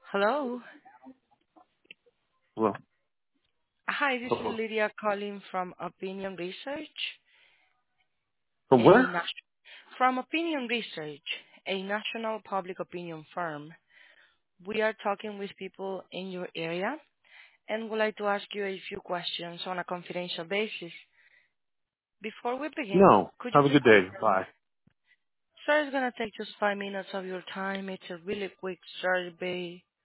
Hello. Well, Hi, this is hello. Lydia calling from Opinion Research, From where? from Opinion Research, a national public opinion firm. We are talking with people in your area and would like to ask you a few questions on a confidential basis. Before we begin, No. could you Have a please good day. confirm? Bye. Sir, it's gonna take just 5 minutes of your time. It's a really quick survey